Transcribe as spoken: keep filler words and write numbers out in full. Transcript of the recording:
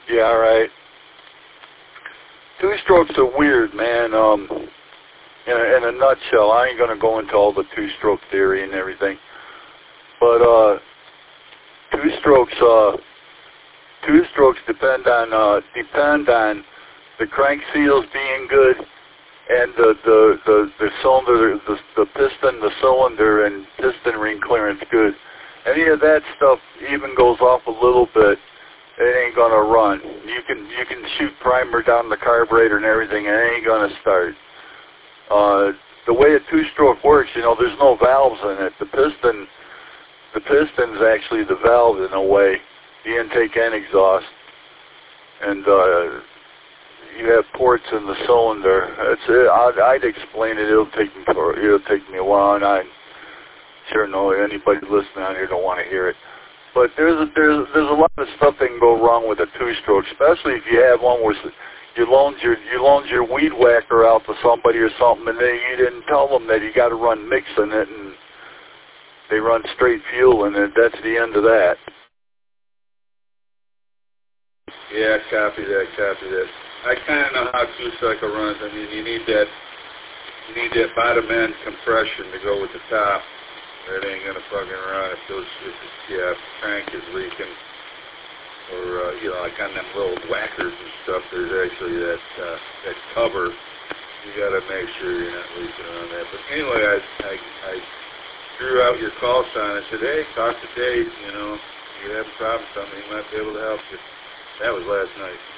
Yeah, right. Two-strokes are weird, man. Um, in a, in a nutshell, I ain't gonna go into all the two-stroke theory and everything, but uh, two-strokes, uh, two-strokes depend on uh, depend on the crank seals being good and the the the, the cylinder, the, the piston, the cylinder, and piston ring clearance good. Any of that stuff even goes off a little bit, it ain't gonna run. You can you can shoot primer down the carburetor and everything, and it ain't gonna start. Uh, the way a two-stroke works, you know, there's no valves in it. The piston, the piston's actually the valve in a way, the intake and exhaust, and uh, you have ports in the cylinder. It's it. I'd, I'd explain it. It'll take me for it'll take me a while, and I sure know anybody listening out here don't want to hear it. But there's a, there's there's a lot of stuff that can go wrong with a two-stroke, especially if you have one where you loaned your you loaned your weed whacker out to somebody or something, and then you didn't tell them that you got to run mix in it, and they run straight fuel, and that's the end of that. Yeah, copy that, copy that. I kind of know how two-cycle runs. I mean, you need that you need that bottom end compression to go with the top. That ain't gonna fucking run if those if the yeah, if the crank is leaking, or uh, you know, like on them little whackers and stuff. There's actually that uh, that cover. You gotta make sure you're not leaking on that. But anyway, I I, I drew out your call sign and said, hey, talk to Dave. You know, if you have a problem with something, he might be able to help you. That was last night.